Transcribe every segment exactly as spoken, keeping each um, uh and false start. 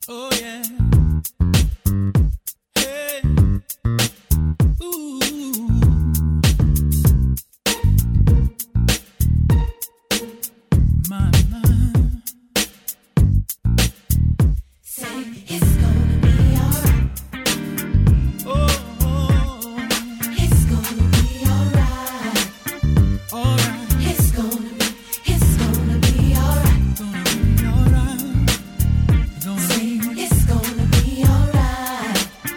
Oh yeah. Hey. Ooh. My, my. Say it's gonna be alright. Oh, oh. It's gonna be alright. Alright. It's gonna be, it's gonna be alright. Gonna be alright. Gonna Say be. it's gonna be alright.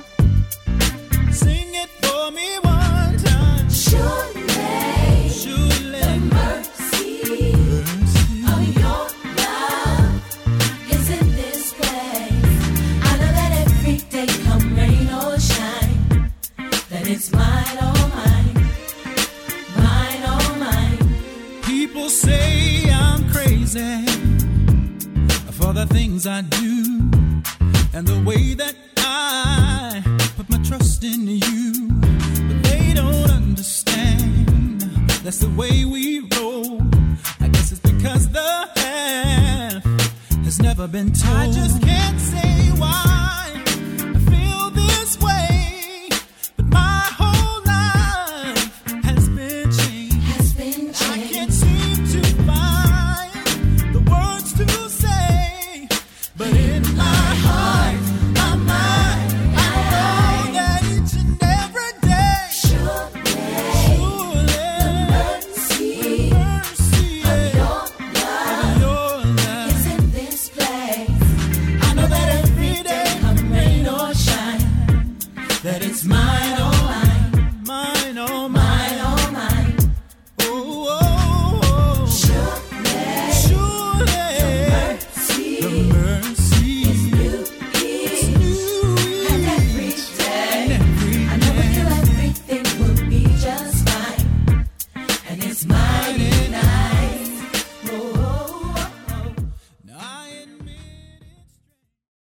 Sing it for me one time. Surely, Surely. the mercy of your love is in this place. I know that every day, come rain or shine, that it's mine, oh mine, mine, oh mine. People say I'm crazy for the things I do and the way that I put my trust in you. But they don't understand. That's the way we roll. I guess it's because the half has never been told. I just can't say why.